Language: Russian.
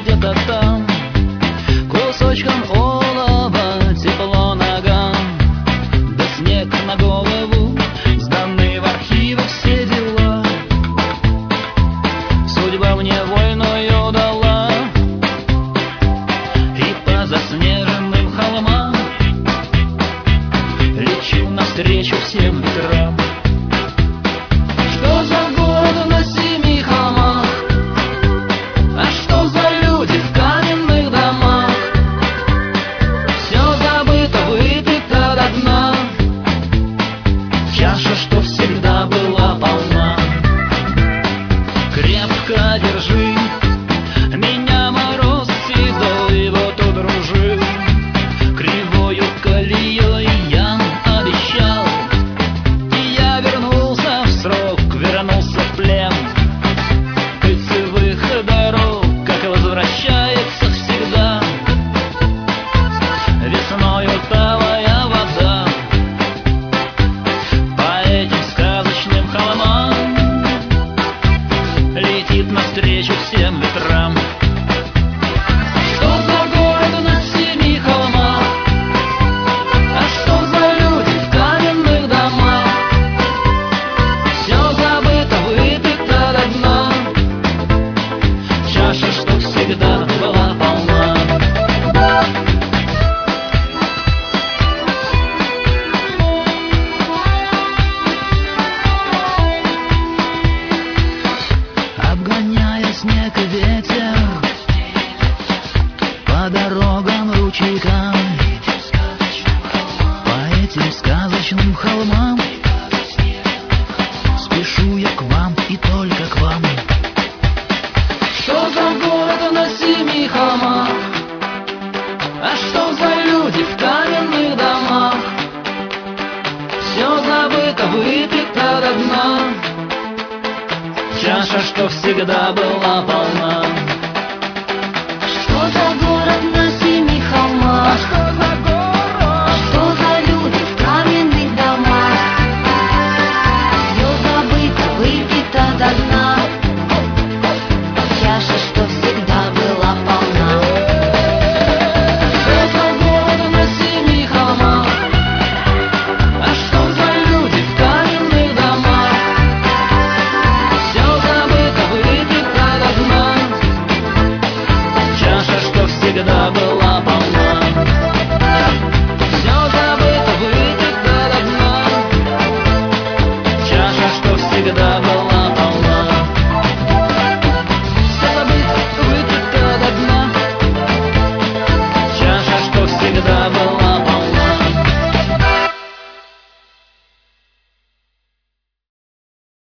где-то там, кусочком олова тепло ногам, да снег на голову, сданы в архивы все дела. Судьба мне вольную дала, и по заснеженным холмам лечу навстречу всем ветрам. Что за город на семи холмах? А что за люди в каменных домах? Все забыто, выпито до дна, чаша, что всегда была полна. Крепко держи меня, мороз седой, вот удружил кривою колеей я обещал, и я вернулся в срок, вернулся в плен кольцевых дорог, как и возвращается всегда весною талая вода. По этим сказочным холмам летит навстречу всем ветрам. Что за город на семи холмах? А что за люди в каменных домах? Все забыто, выпито до дна, чаша, что всегда была полна. Обгоняя снег и ветер, по дорогам, ручейкам, по этим сказочным холмам спешу я к вам и только к вам. Что за город на семи холмах? А что за люди в каменных домах? Все забыто, выпито до дна, чаша, что всегда была полна. Что за город на семи холмах?